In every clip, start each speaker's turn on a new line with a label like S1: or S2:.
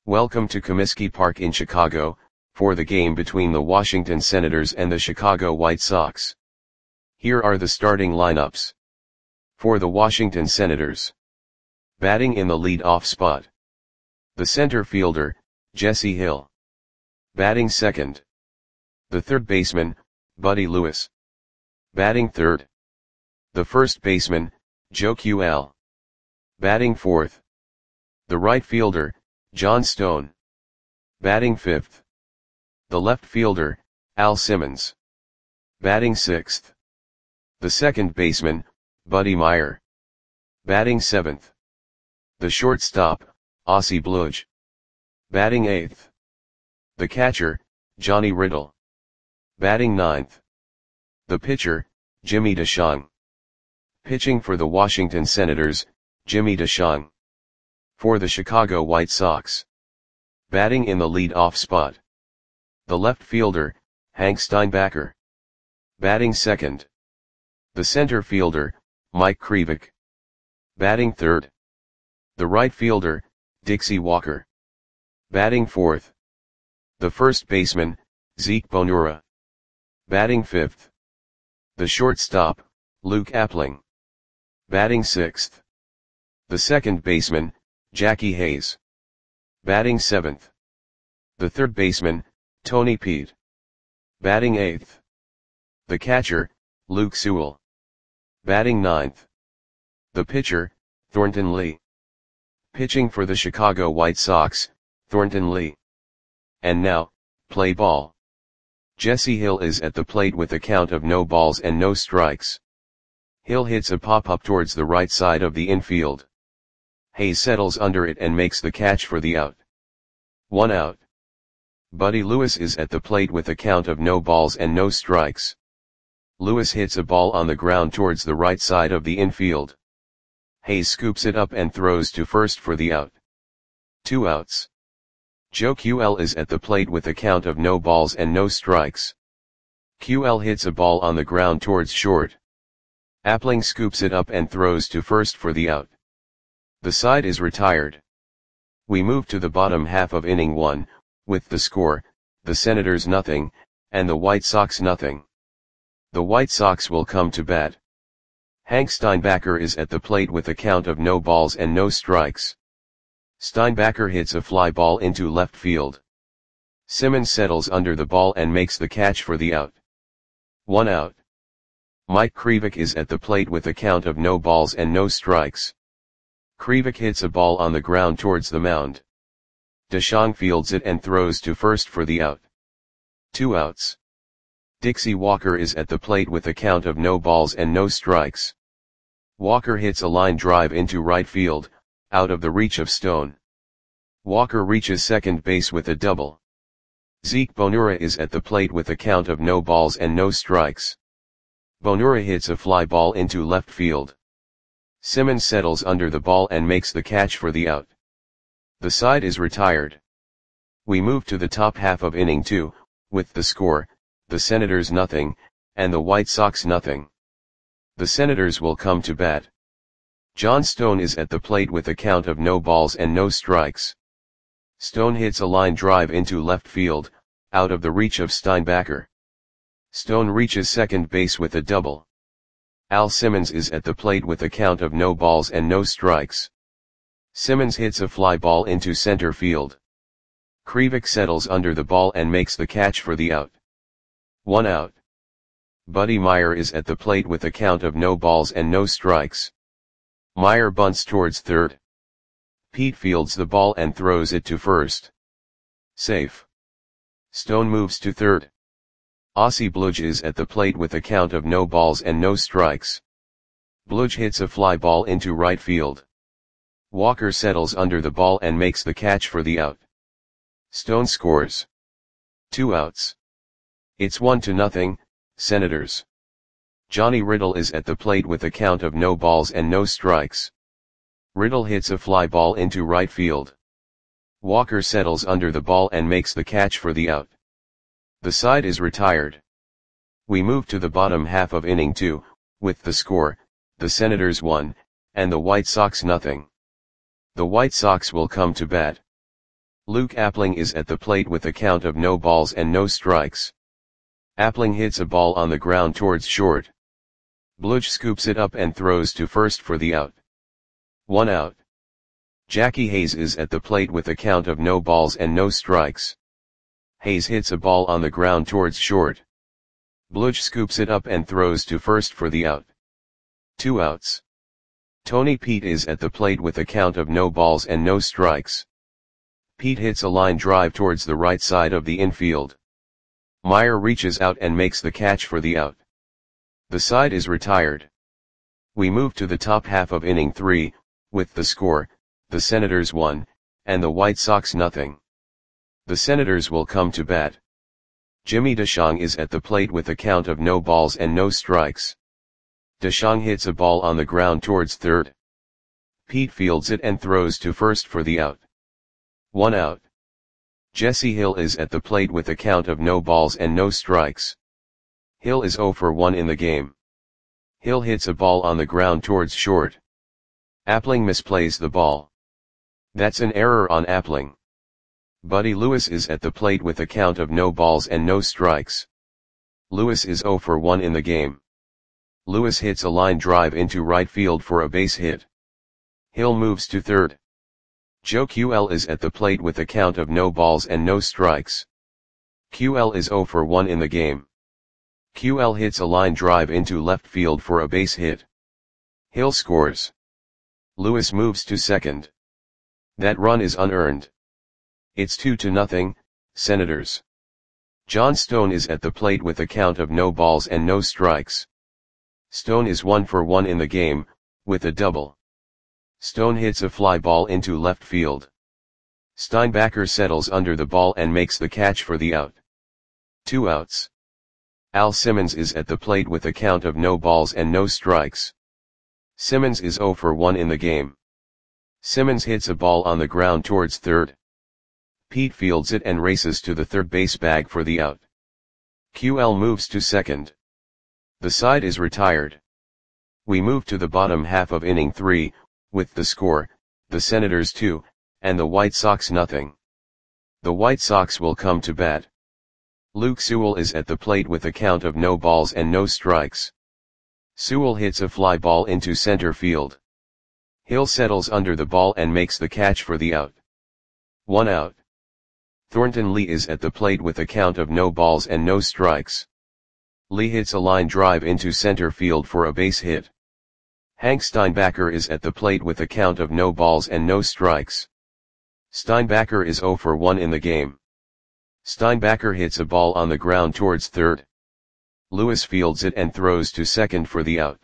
S1: Welcome to Comiskey Park in Chicago, for the game between the Washington Senators and the Chicago White Sox. Here are the starting lineups. For the Washington Senators. Batting in the lead-off spot. The center fielder, Jesse Hill. Batting second. The third baseman, Buddy Lewis. Batting third. The first baseman, Joe QL. Batting fourth. The right fielder, John Stone. Batting fifth. The left fielder, Al Simmons. Batting sixth. The second baseman, Buddy Meyer. Batting seventh. The shortstop, Ozzie Bludge. Batting eighth. The catcher, Johnny Riddle. Batting ninth. The pitcher, Jimmy DeShong. Pitching for the Washington Senators, Jimmy DeShong. For the Chicago White Sox. Batting in the lead-off spot. The left fielder, Hank Steinbacher. Batting second. The center fielder, Mike Krivik. Batting third. The right fielder, Dixie Walker. Batting fourth. The first baseman, Zeke Bonura. Batting fifth. The shortstop, Luke Appling. Batting sixth. The second baseman, Jackie Hayes. Batting seventh. The third baseman, Tony Pete. Batting eighth. The catcher, Luke Sewell. Batting ninth. The pitcher, Thornton Lee. Pitching for the Chicago White Sox, Thornton Lee. And now, play ball. Jesse Hill is at the plate with a count of no balls and no strikes. Hill hits a pop-up towards the right side of the infield. Hayes settles under it and makes the catch for the out. 1 out. Buddy Lewis is at the plate with a count of no balls and no strikes. Lewis hits a ball on the ground towards the right side of the infield. Hayes scoops it up and throws to first for the out. 2 outs. Joe QL is at the plate with a count of no balls and no strikes. QL hits a ball on the ground towards short. Appling scoops it up and throws to first for the out. The side is retired. We move to the bottom half of inning 1, with the score, the Senators nothing, and the White Sox nothing. The White Sox will come to bat. Hank Steinbacher is at the plate with a count of no balls and no strikes. Steinbacher hits a fly ball into left field. Simmons settles under the ball and makes the catch for the out. 1 out. Mike Krivik is at the plate with a count of no balls and no strikes. Krivik hits a ball on the ground towards the mound. DeShong fields it and throws to first for the out. 2 outs. Dixie Walker is at the plate with a count of no balls and no strikes. Walker hits a line drive into right field, out of the reach of Stone. Walker reaches second base with a double. Zeke Bonura is at the plate with a count of no balls and no strikes. Bonura hits a fly ball into left field. Simmons settles under the ball and makes the catch for the out. The side is retired. We move to the top half of inning 2, with the score, the Senators nothing, and the White Sox nothing. The Senators will come to bat. John Stone is at the plate with a count of no balls and no strikes. Stone hits a line drive into left field, out of the reach of Steinbacher. Stone reaches second base with a double. Al Simmons is at the plate with a count of no balls and no strikes. Simmons hits a fly ball into center field. Krivik settles under the ball and makes the catch for the out. 1 out. Buddy Meyer is at the plate with a count of no balls and no strikes. Meyer bunts towards third. Pete fields the ball and throws it to first. Safe. Stone moves to third. Ozzie Bludge is at the plate with a count of no balls and no strikes. Bludge hits a fly ball into right field. Walker settles under the ball and makes the catch for the out. Stone scores. 2 outs. It's 1-0, Senators. Johnny Riddle is at the plate with a count of no balls and no strikes. Riddle hits a fly ball into right field. Walker settles under the ball and makes the catch for the out. The side is retired. We move to the bottom half of inning 2, with the score, the Senators 1, and the White Sox nothing. The White Sox will come to bat. Luke Appling is at the plate with a count of no balls and no strikes. Appling hits a ball on the ground towards short. Bludge scoops it up and throws to first for the out. 1 out. Jackie Hayes is at the plate with a count of no balls and no strikes. Hayes hits a ball on the ground towards short. Bludge scoops it up and throws to first for the out. 2 outs. Tony Pete is at the plate with a count of no balls and no strikes. Pete hits a line drive towards the right side of the infield. Meyer reaches out and makes the catch for the out. The side is retired. We move to the top half of inning 3, with the score, the Senators 1, and the White Sox nothing. The Senators will come to bat. Jimmy DeShong is at the plate with a count of no balls and no strikes. DeShong hits a ball on the ground towards third. Pete fields it and throws to first for the out. 1 out. Jesse Hill is at the plate with a count of no balls and no strikes. Hill is 0 for 1 in the game. Hill hits a ball on the ground towards short. Appling misplays the ball. That's an error on Appling. Buddy Lewis is at the plate with a count of no balls and no strikes. Lewis is 0 for 1 in the game. Lewis hits a line drive into right field for a base hit. Hill moves to third. Joe QL is at the plate with a count of no balls and no strikes. QL is 0 for 1 in the game. QL hits a line drive into left field for a base hit. Hill scores. Lewis moves to second. That run is unearned. It's 2-0, Senators. John Stone is at the plate with a count of no balls and no strikes. Stone is 1 for 1 in the game, with a double. Stone hits a fly ball into left field. Steinbacher settles under the ball and makes the catch for the out. 2 outs. Al Simmons is at the plate with a count of no balls and no strikes. Simmons is 0 for 1 in the game. Simmons hits a ball on the ground towards third. Pete fields it and races to the third base bag for the out. QL moves to second. The side is retired. We move to the bottom half of inning 3, with the score, the Senators 2, and the White Sox nothing. The White Sox will come to bat. Luke Sewell is at the plate with a count of no balls and no strikes. Sewell hits a fly ball into center field. Hill settles under the ball and makes the catch for the out. 1 out. Thornton Lee is at the plate with a count of no balls and no strikes. Lee hits a line drive into center field for a base hit. Hank Steinbacher is at the plate with a count of no balls and no strikes. Steinbacher is 0 for 1 in the game. Steinbacher hits a ball on the ground towards third. Lewis fields it and throws to second for the out.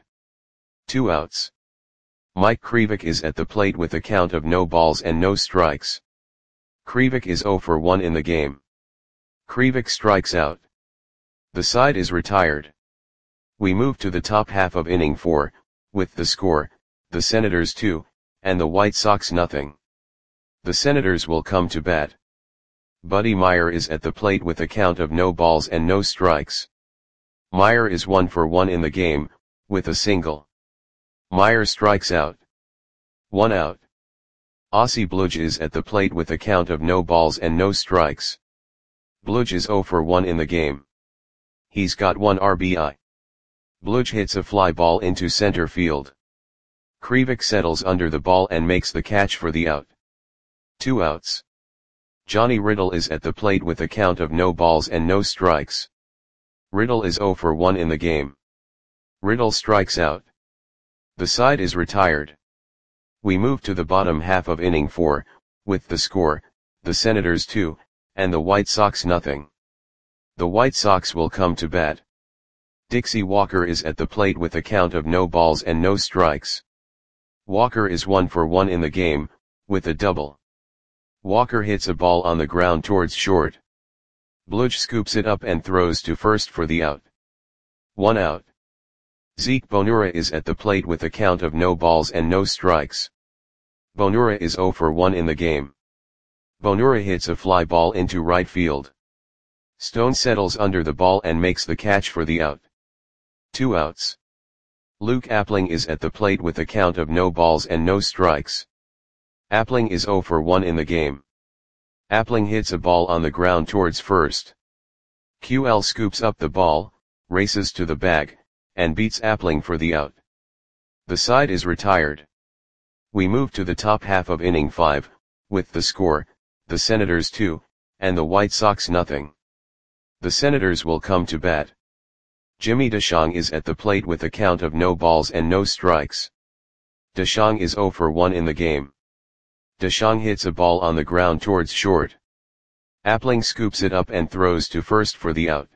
S1: 2 outs. Mike Krivik is at the plate with a count of no balls and no strikes. Krivik is 0 for 1 in the game. Krivik strikes out. The side is retired. We move to the top half of inning 4, with the score, the Senators 2, and the White Sox nothing. The Senators will come to bat. Buddy Meyer is at the plate with a count of no balls and no strikes. Meyer is 1 for 1 in the game, with a single. Meyer strikes out. 1 out. Ossie Bludge is at the plate with a count of no balls and no strikes. Bludge is 0 for 1 in the game. He's got 1 RBI. Bludge hits a fly ball into center field. Krivik settles under the ball and makes the catch for the out. 2 outs. Johnny Riddle is at the plate with a count of no balls and no strikes. Riddle is 0 for 1 in the game. Riddle strikes out. The side is retired. We move to the bottom half of inning 4, with the score, the Senators 2, and the White Sox nothing. The White Sox will come to bat. Dixie Walker is at the plate with a count of no balls and no strikes. Walker is 1 for 1 in the game, with a double. Walker hits a ball on the ground towards short. Bludge scoops it up and throws to first for the out. 1 out. Zeke Bonura is at the plate with a count of no balls and no strikes. Bonura is 0 for 1 in the game. Bonura hits a fly ball into right field. Stone settles under the ball and makes the catch for the out. 2 outs. Luke Appling is at the plate with a count of no balls and no strikes. Appling is 0 for 1 in the game. Appling hits a ball on the ground towards first. QL scoops up the ball, races to the bag, and beats Appling for the out. The side is retired. We move to the top half of inning 5, with the score, the Senators 2, and the White Sox nothing. The Senators will come to bat. Jimmy DeShong is at the plate with a count of no balls and no strikes. DeShong is 0 for 1 in the game. DeShong hits a ball on the ground towards short. Appling scoops it up and throws to first for the out.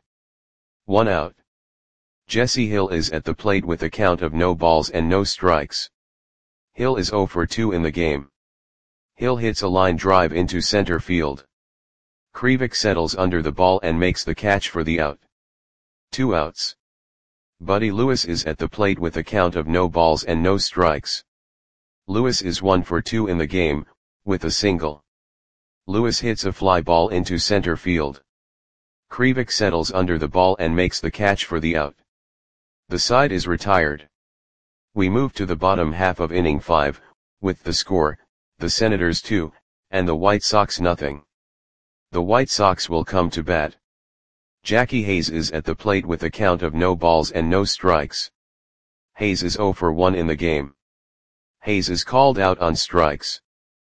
S1: 1 out. Jesse Hill is at the plate with a count of no balls and no strikes. Hill is 0 for 2 in the game. Hill hits a line drive into center field. Krivik settles under the ball and makes the catch for the out. 2 outs. Buddy Lewis is at the plate with a count of no balls and no strikes. Lewis is 1 for 2 in the game, with a single. Lewis hits a fly ball into center field. Krivik settles under the ball and makes the catch for the out. The side is retired. We move to the bottom half of inning 5, with the score, the Senators 2, and the White Sox nothing. The White Sox will come to bat. Jackie Hayes is at the plate with a count of no balls and no strikes. Hayes is 0 for 1 in the game. Hayes is called out on strikes.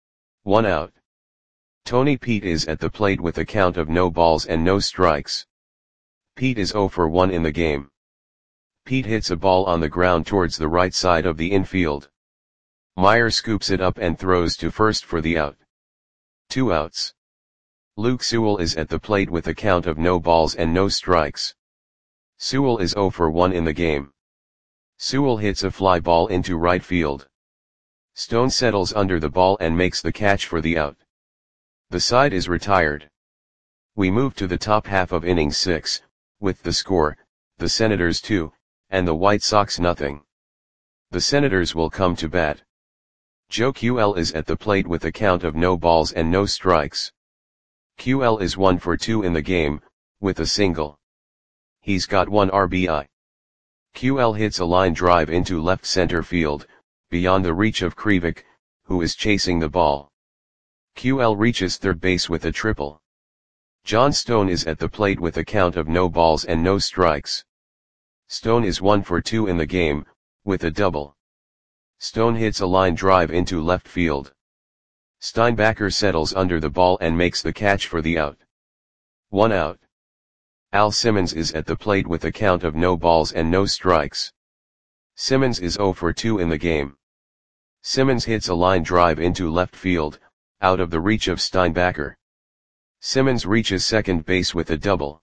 S1: 1 out. Tony Pete is at the plate with a count of no balls and no strikes. Pete is 0 for 1 in the game. Pete hits a ball on the ground towards the right side of the infield. Meyer scoops it up and throws to first for the out. 2 outs. Luke Sewell is at the plate with a count of no balls and no strikes. Sewell is 0 for 1 in the game. Sewell hits a fly ball into right field. Stone settles under the ball and makes the catch for the out. The side is retired. We move to the top half of inning 6, with the score, the Senators 2, and the White Sox nothing. The Senators will come to bat. Joe QL is at the plate with a count of no balls and no strikes. QL is 1 for 2 in the game, with a single. He's got 1 RBI. QL hits a line drive into left center field, beyond the reach of Krivik, who is chasing the ball. QL reaches third base with a triple. John Stone is at the plate with a count of no balls and no strikes. Stone is 1 for 2 in the game, with a double. Stone hits a line drive into left field. Steinbacher settles under the ball and makes the catch for the out. 1 out. Al Simmons is at the plate with a count of no balls and no strikes. Simmons is 0 for 2 in the game. Simmons hits a line drive into left field, out of the reach of Steinbacher. Simmons reaches second base with a double.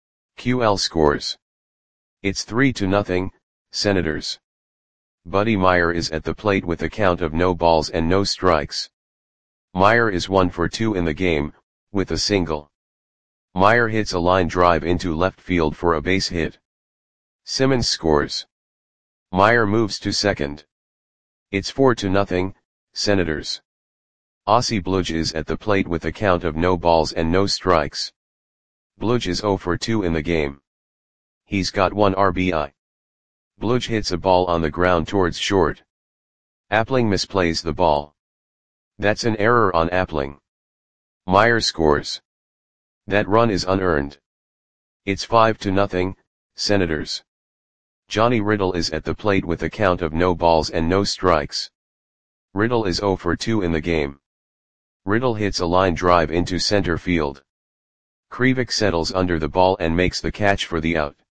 S1: QL scores. It's 3-0, Senators. Buddy Meyer is at the plate with a count of no balls and no strikes. Meyer is 1 for 2 in the game, with a single. Meyer hits a line drive into left field for a base hit. Simmons scores. Meyer moves to second. It's 4-0, Senators. Ossie Bludge is at the plate with a count of no balls and no strikes. Bludge is 0 for 2 in the game. He's got 1 RBI. Bludge hits a ball on the ground towards short. Appling misplays the ball. That's an error on Appling. Meyer scores. That run is unearned. It's 5-0, Senators. Johnny Riddle is at the plate with a count of no balls and no strikes. Riddle is 0 for 2 in the game. Riddle hits a line drive into center field. Krivik settles under the ball and makes the catch for the out.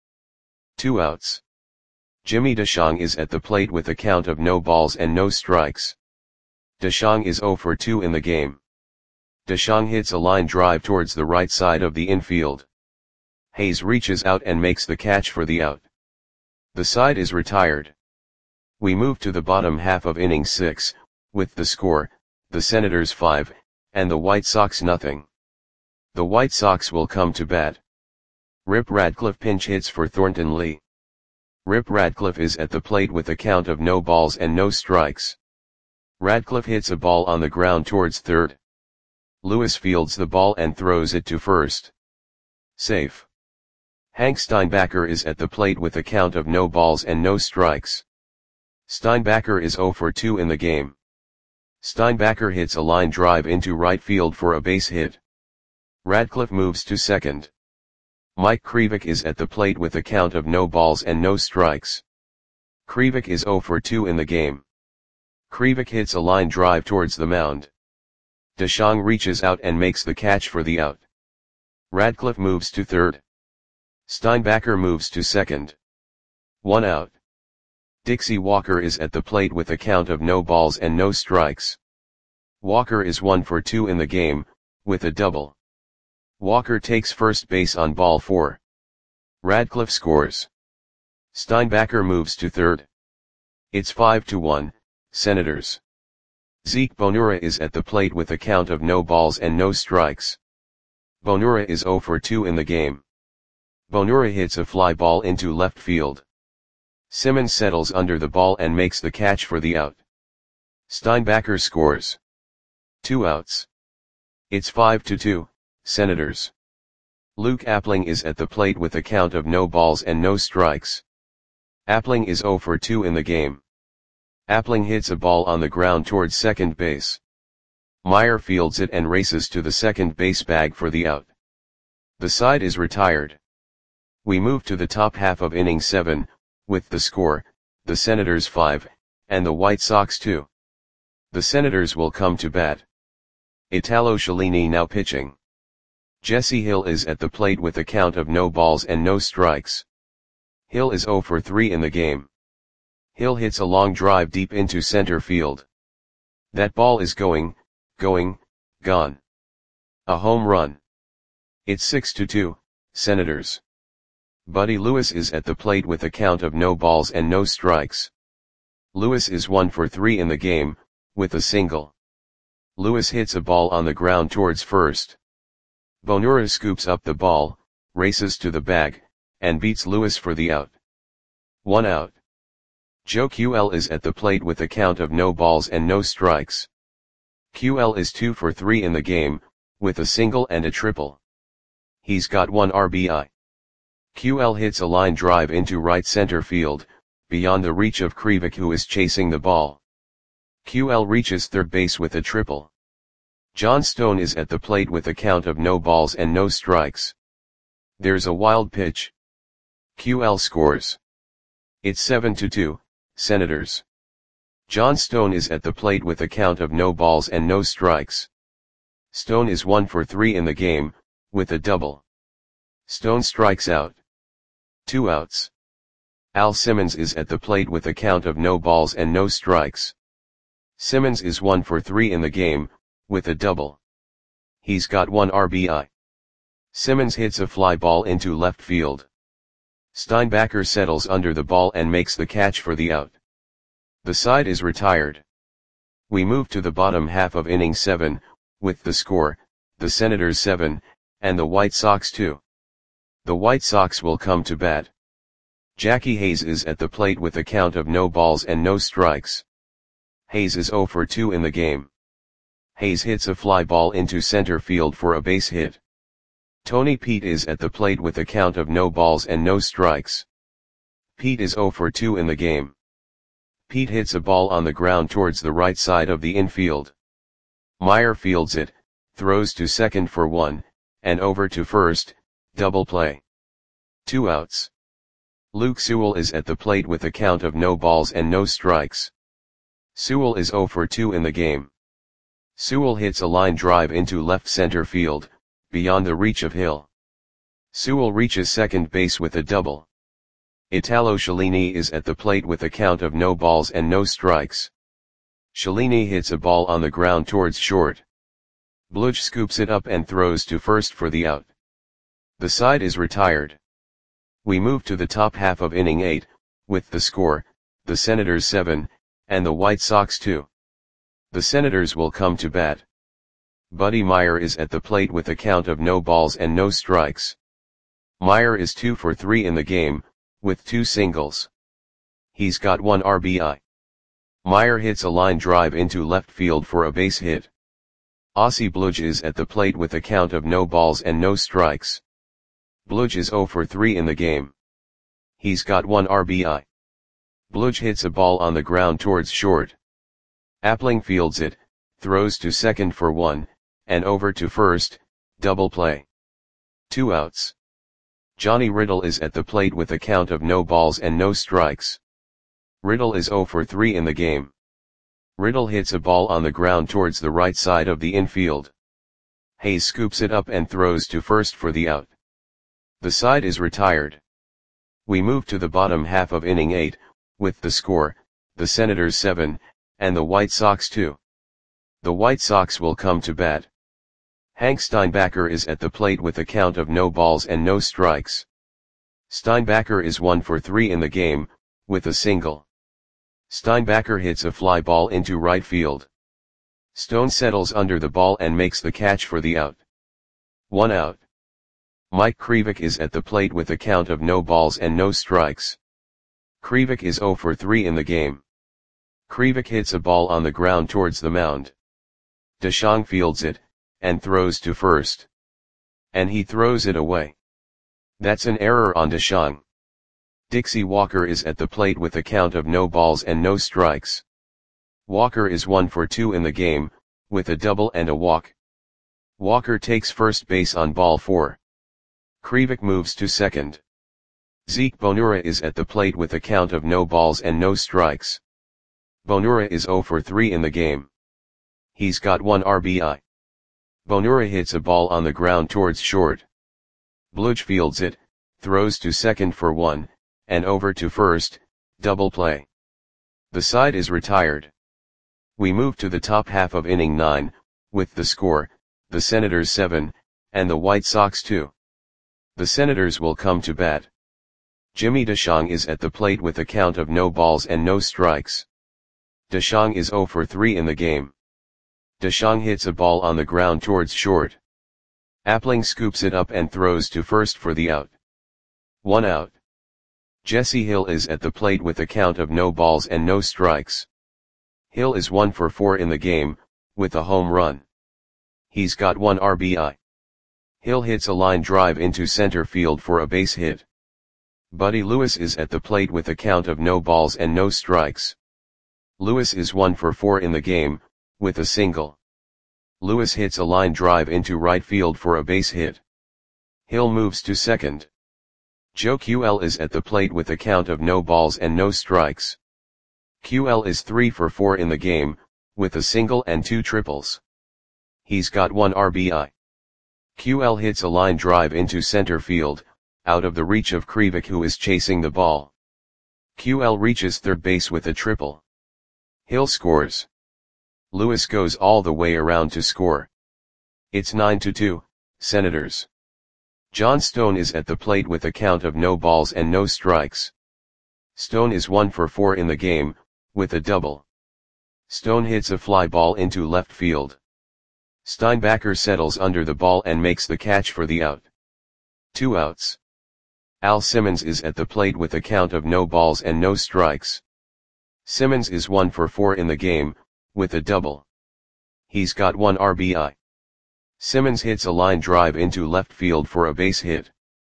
S1: 2 outs. Jimmy DeShong is at the plate with a count of no balls and no strikes. DeShong is 0 for 2 in the game. DeShong hits a line drive towards the right side of the infield. Hayes reaches out and makes the catch for the out. The side is retired. We move to the bottom half of inning 6, with the score, the Senators 5, and the White Sox nothing. The White Sox will come to bat. Rip Radcliffe pinch hits for Thornton Lee. Rip Radcliffe is at the plate with a count of no balls and no strikes. Radcliffe hits a ball on the ground towards third. Lewis fields the ball and throws it to first. Safe. Hank Steinbacher is at the plate with a count of no balls and no strikes. Steinbacher is 0 for 2 in the game. Steinbacher hits a line drive into right field for a base hit. Radcliffe moves to second. Mike Krivik is at the plate with a count of no balls and no strikes. Krivik is 0 for 2 in the game. Krivik hits a line drive towards the mound. DeShong reaches out and makes the catch for the out. Radcliffe moves to third. Steinbacher moves to second. 1 out. Dixie Walker is at the plate with a count of no balls and no strikes. Walker is 1 for 2 in the game, with a double. Walker takes first base on ball 4. Radcliffe scores. Steinbacher moves to third. It's 5-1, Senators. Zeke Bonura is at the plate with a count of no balls and no strikes. Bonura is 0 for 2 in the game. Bonura hits a fly ball into left field. Simmons settles under the ball and makes the catch for the out. Steinbacher scores. 2 outs. It's 5-2, Senators. Luke Appling is at the plate with a count of no balls and no strikes. Appling is 0 for 2 in the game. Appling hits a ball on the ground towards second base. Meyer fields it and races to the second base bag for the out. The side is retired. We move to the top half of inning 7, with the score, the Senators 5, and the White Sox 2. The Senators will come to bat. Italo Cellini now pitching. Jesse Hill is at the plate with a count of no balls and no strikes. Hill is 0 for 3 in the game. Hill hits a long drive deep into center field. That ball is gone. A home run. It's 6-2, Senators. Buddy Lewis is at the plate with a count of no balls and no strikes. Lewis is 1 for 3 in the game, with a single. Lewis hits a ball on the ground towards first. Bonura scoops up the ball, races to the bag, and beats Lewis for the out. 1 out. Joe QL is at the plate with a count of no balls and no strikes. QL is 2 for 3 in the game, with a single and a triple. He's got 1 RBI. QL hits a line drive into right center field, beyond the reach of Krivik, who is chasing the ball. QL reaches third base with a triple. John Stone is at the plate with a count of no balls and no strikes. There's a wild pitch. QL scores. It's 7-2, Senators. John Stone is at the plate with a count of no balls and no strikes. Stone is 1 for 3 in the game, with a double. Stone strikes out. 2 outs. Al Simmons is at the plate with a count of no balls and no strikes. Simmons is 1 for 3 in the game, with a double. He's got 1 RBI. Simmons hits a fly ball into left field. Steinbacher settles under the ball and makes the catch for the out. The side is retired. We move to the bottom half of inning 7, with the score, the Senators 7, and the White Sox 2. The White Sox will come to bat. Jackie Hayes is at the plate with a count of no balls and no strikes. Hayes is 0 for 2 in the game. Hayes hits a fly ball into center field for a base hit. Tony Pete is at the plate with a count of no balls and no strikes. Pete is 0 for 2 in the game. Pete hits a ball on the ground towards the right side of the infield. Meyer fields it, throws to second for 1, and over to first, double play. 2 outs. Luke Sewell is at the plate with a count of no balls and no strikes. Sewell is 0 for 2 in the game. Sewell hits a line drive into left center field, beyond the reach of Hill. Sewell reaches second base with a double. Italo Cellini is at the plate with a count of no balls and no strikes. Cellini hits a ball on the ground towards short. Bludge scoops it up and throws to first for the out. The side is retired. We move to the top half of inning 8, with the score, the Senators 7, and the White Sox 2. The Senators will come to bat. Buddy Meyer is at the plate with a count of no balls and no strikes. Meyer is 2 for 3 in the game, with 2 singles. He's got 1 RBI. Meyer hits a line drive into left field for a base hit. Ossie Bludge is at the plate with a count of no balls and no strikes. Bludge is 0 for 3 in the game. He's got 1 RBI. Bludge hits a ball on the ground towards short. Appling fields it, throws to second for 1, and over to first, Double play. 2 outs. Johnny Riddle is at the plate with a count of no balls and no strikes. Riddle is 0 for 3 in the game. Riddle hits a ball on the ground towards the right side of the infield. Hayes scoops it up and throws to first for the out. The side is retired. We move to the bottom half of inning 8, with the score, the Senators 7, and the White Sox 2. The White Sox will come to bat. Hank Steinbacher is at the plate with a count of no balls and no strikes. Steinbacher is 1 for 3 in the game, with a single. Steinbacher hits a fly ball into right field. Stone settles under the ball and makes the catch for the out. 1 out. Mike Krivik is at the plate with a count of no balls and no strikes. Krivik is 0 for 3 in the game. Krivik hits a ball on the ground towards the mound. DeShong fields it, and throws to first. And he throws it away. That's an error on DeShong. Dixie Walker is at the plate with a count of no balls and no strikes. Walker is 1 for 2 in the game, with a double and a walk. Walker takes first base on ball 4. Krivik moves to second. Zeke Bonura is at the plate with a count of no balls and no strikes. Bonura is 0 for 3 in the game. He's got 1 RBI. Bonura hits a ball on the ground towards short. Bluch fields it, throws to second for 1, and over to first, double play. The side is retired. We move to the top half of inning 9, with the score, the Senators 7, and the White Sox 2. The Senators will come to bat. Jimmy DeShong is at the plate with a count of no balls and no strikes. DeShong is 0 for 3 in the game. DeShong hits a ball on the ground towards short. Appling scoops it up and throws to first for the out. 1 out. Jesse Hill is at the plate with a count of no balls and no strikes. Hill is 1 for 4 in the game, with a home run. He's got 1 RBI. Hill hits a line drive into center field for a base hit. Buddy Lewis is at the plate with a count of no balls and no strikes. Lewis is 1 for 4 in the game, with a single. Lewis hits a line drive into right field for a base hit. Hill moves to second. Joe QL is at the plate with a count of no balls and no strikes. QL is 3 for 4 in the game, with a single and 2 triples. He's got 1 RBI. QL hits a line drive into center field, out of the reach of Krivik who is chasing the ball. QL reaches third base with a triple. Hill scores. Lewis goes all the way around to score. It's 9-2, Senators. John Stone is at the plate with a count of no balls and no strikes. Stone is 1 for 4 in the game, with a double. Stone hits a fly ball into left field. Steinbacher settles under the ball and makes the catch for the out. 2 outs. Al Simmons is at the plate with a count of no balls and no strikes. Simmons is 1 for 4 in the game, with a double. He's got 1 RBI. Simmons hits a line drive into left field for a base hit.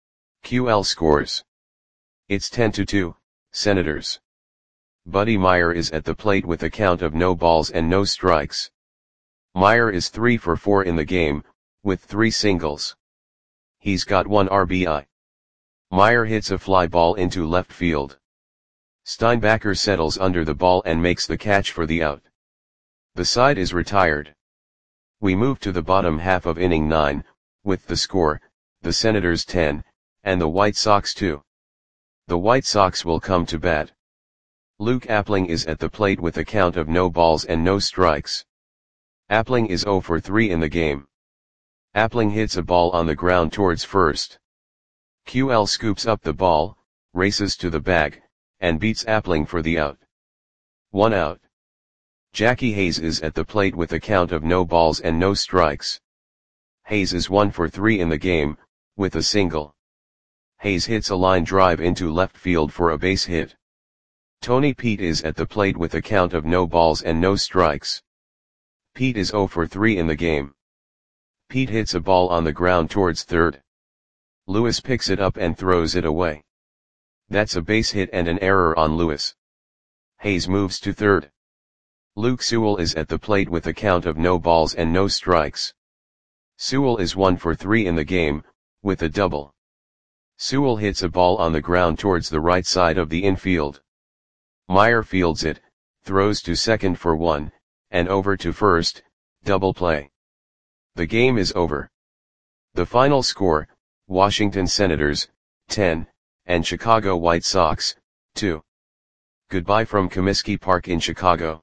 S1: QL scores. It's 10-2, Senators. Buddy Meyer is at the plate with a count of no balls and no strikes. Meyer is 3 for 4 in the game, with 3 singles. He's got 1 RBI. Meyer hits a fly ball into left field. Steinbacher settles under the ball and makes the catch for the out. The side is retired. We move to the bottom half of inning 9, with the score, the Senators 10, and the White Sox 2. The White Sox will come to bat. Luke Appling is at the plate with a count of no balls and no strikes. Appling is 0 for 3 in the game. Appling hits a ball on the ground towards first. QL scoops up the ball, races to the bag, and beats Appling for the out. 1 out. Jackie Hayes is at the plate with a count of no balls and no strikes. Hayes is 1 for 3 in the game, with a single. Hayes hits a line drive into left field for a base hit. Tony Pete is at the plate with a count of no balls and no strikes. Pete is 0 for 3 in the game. Pete hits a ball on the ground towards third. Lewis picks it up and throws it away. That's a base hit and an error on Lewis. Hayes moves to third. Luke Sewell is at the plate with a count of no balls and no strikes. Sewell is 1 for 3 in the game, with a double. Sewell hits a ball on the ground towards the right side of the infield. Meyer fields it, throws to second for 1, and over to first, double play. The game is over. The final score, Washington Senators, 10, and Chicago White Sox, 2. Goodbye from Comiskey Park in Chicago.